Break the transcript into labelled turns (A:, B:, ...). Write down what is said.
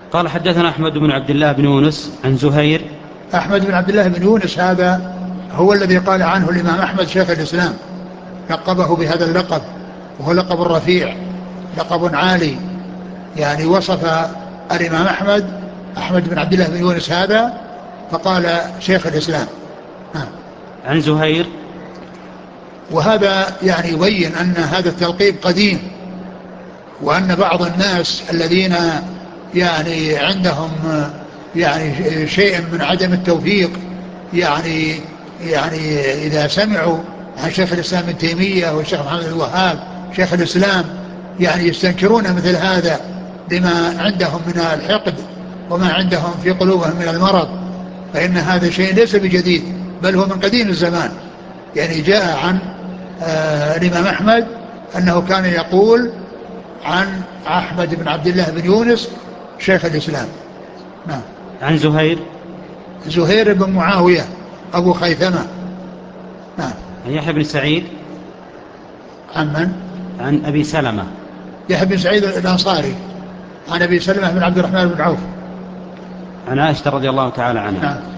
A: قال حدثنا أحمد بن عبد الله بن يونس عن زهير.
B: أحمد بن عبد الله بن يونس هذا هو الذي قال عنه الإمام أحمد شيخ الإسلام، لقبه بهذا اللقب، وهو لقب رفيع، لقب عالي. يعني وصف الإمام أحمد بن عبد الله بن يونس هذا فقال شيخ الإسلام.
A: عن زهير.
B: وهذا يعني يبين أن هذا التلقيب قديم، وأن بعض الناس الذين يعني عندهم يعني شيء من عدم التوفيق، يعني إذا سمعوا عن شيخ الإسلام ابن تيمية والشيخ محمد الوهاب شيخ الإسلام، يعني يستنكرون مثل هذا لما عندهم من الحقد وما عندهم في قلوبهم من المرض، فإن هذا شيء ليس بجديد، بل هو من قديم الزمان. يعني جاء عن الإمام أحمد أنه كان يقول عن أحمد بن عبد الله بن يونس شيخ الإسلام. نعم.
A: عن زهير.
B: زهير بن معاوية أبو خيثمة. نعم.
A: عن يحيى بن سعيد.
B: عن من؟
A: عن أبي سلمة.
B: يحيى بن سعيد الأنصاري عن أبي سلمة بن عبد الرحمن بن عوف.
A: عن عائشة رضي الله تعالى عنها.
B: نعم.